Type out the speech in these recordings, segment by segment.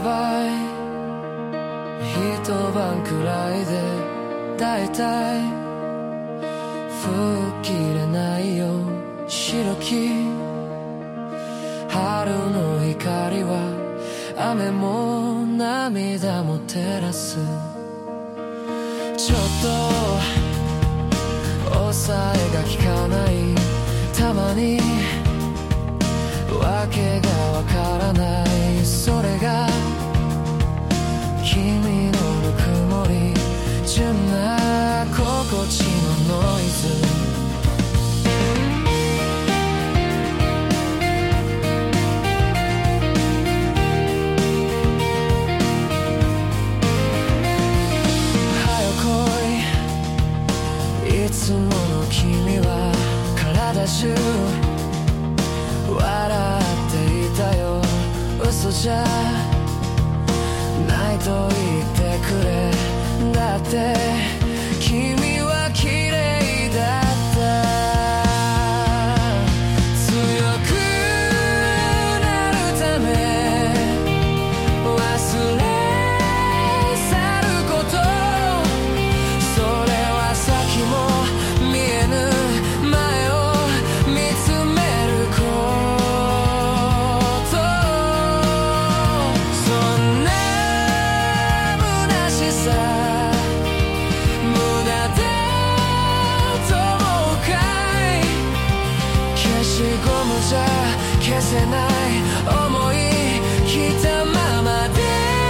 バイ一晩くらいでだいたい吹っ切れないよ白き春の光は雨も涙も照らすちょっと抑えが効かないたまにわけがわからないそれが君のぬくもり純な心地のノイズいつもの君は体中笑っていたよ嘘じゃないと言ってくれだって君は綺麗だった強くなるため忘れ消せない思い来たままで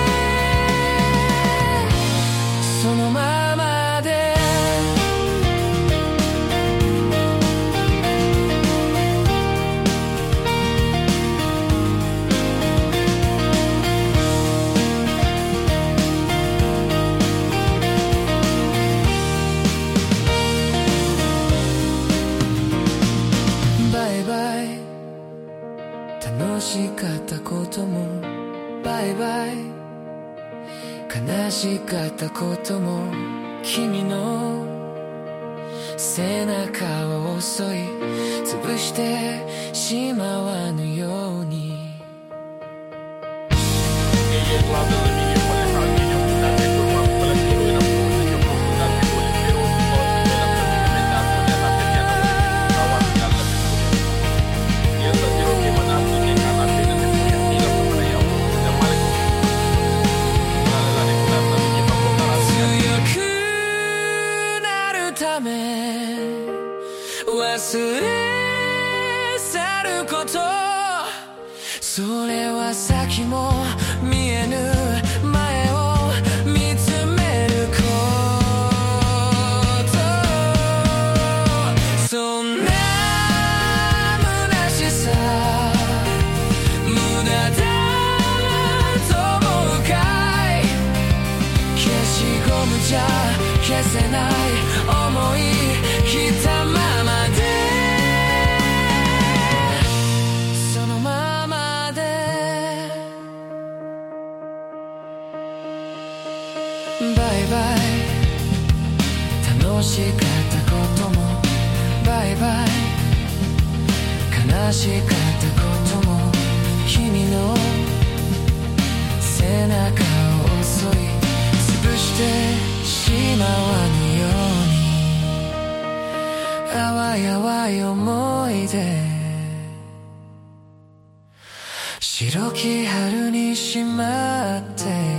そのままでバイバイ楽しかったこともバイバイ悲しかったことも君の背中を襲い潰してしまわぬように忘れ去ることそれは先も見えぬ前を見つめることそんな虚しさ無駄だと思うかい消しゴムじゃ消せない想い来たままでそのままでバイバイ楽しかったこともバイバイ悲しかったことも君の背中を襲い潰してしまわぬように淡い淡い思い出白き春にしまって